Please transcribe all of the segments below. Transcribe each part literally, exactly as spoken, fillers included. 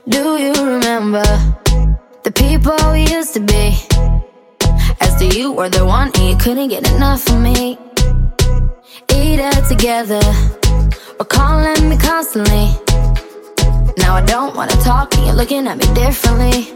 Do you remember the people we used to be? As to you were the one and you couldn't get enough of me. Either together or calling me constantly. Now I don't wanna talk and you're looking at me differently.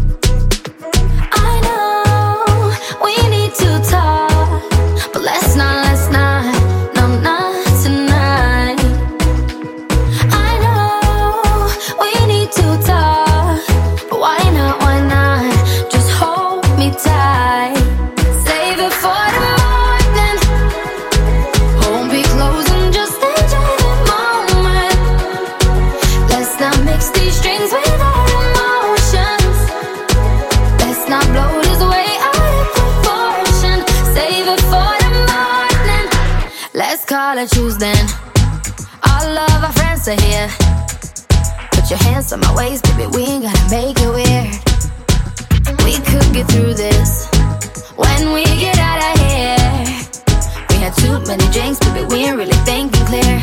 I know we need to talk, but let's not, let's not, no, not tonight. I know we need to talk, but why not, why not, just hold me tight. Save it for the morning, won't be closing, just enjoy the moment. Let's not mix these strings with our emotions. Let's not blow this way out of proportion. Save it for the morning. Let's call it Tuesday. All of our friends are here. Put your hands on my waist, baby, we ain't gotta make it weird. We could get through this when we get out of here. We had too many drinks, baby, we ain't really thinking clear.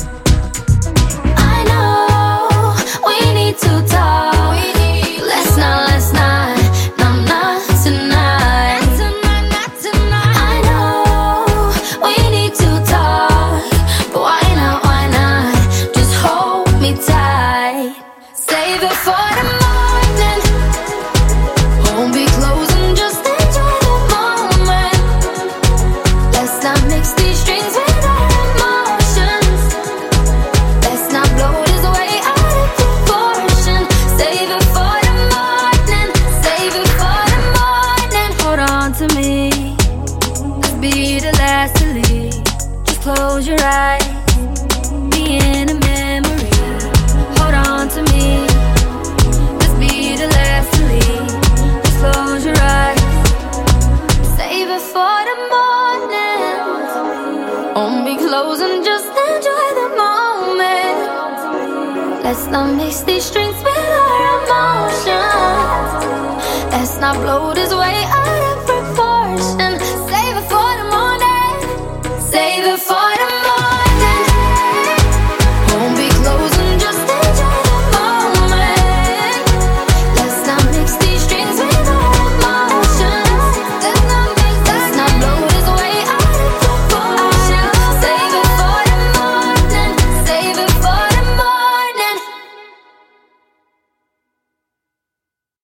I know we need to talk. Let's not, let's not, no, not tonight. I know we need to talk, but why not, why not, just hold me tight. Save it for the morning, won't be closing, just enjoy the moment. Let's not mix these strings with our emotions. Let's not blow this way out of proportion. Save it for the morning, save it for the morning. Hold on to me, let's be the last to leave. Just close your eyes, be in a memory. Hold on to me, let's be the last to leave. Just close your eyes, save it for the morning. Won't be closing, just enjoy the moment. Let's not mix these strings with our emotions. Let's not blow this way out of proportion. Save it for the morning, save